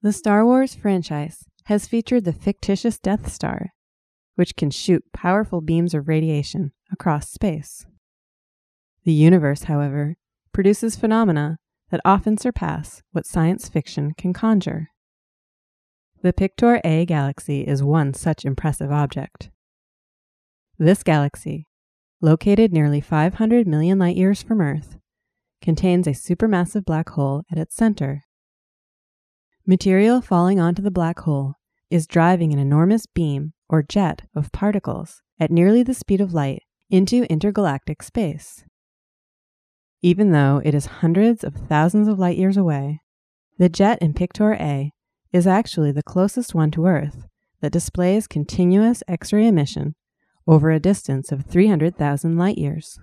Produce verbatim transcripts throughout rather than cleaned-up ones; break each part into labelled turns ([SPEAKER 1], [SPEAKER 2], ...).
[SPEAKER 1] The Star Wars franchise has featured the fictitious Death Star, which can shoot powerful beams of radiation across space. The universe, however, produces phenomena that often surpass what science fiction can conjure. The Pictor A galaxy is one such impressive object. This galaxy, located nearly five hundred million light-years from Earth, contains a supermassive black hole at its center. Material falling onto the black hole is driving an enormous beam or jet of particles at nearly the speed of light into intergalactic space. Even though it is hundreds of thousands of light-years away, the jet in Pictor A is actually the closest one to Earth that displays continuous X-ray emission over a distance of three hundred thousand light-years.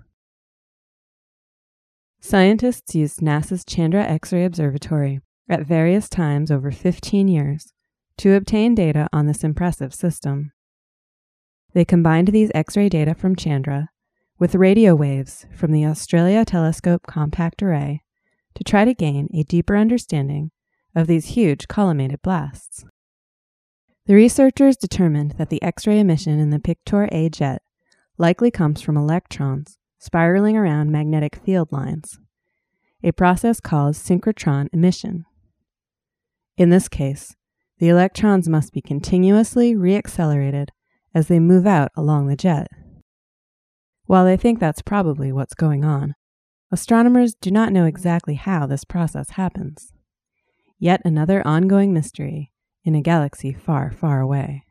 [SPEAKER 1] Scientists used NASA's Chandra X-ray Observatory at various times over fifteen years to obtain data on this impressive system. They combined these X-ray data from Chandra with radio waves from the Australia Telescope Compact Array to try to gain a deeper understanding of these huge collimated blasts. The researchers determined that the X-ray emission in the Pictor A jet likely comes from electrons spiraling around magnetic field lines, a process called synchrotron emission. In this case, the electrons must be continuously reaccelerated as they move out along the jet. While they think that's probably what's going on, astronomers do not know exactly how this process happens. Yet another ongoing mystery in a galaxy far, far away.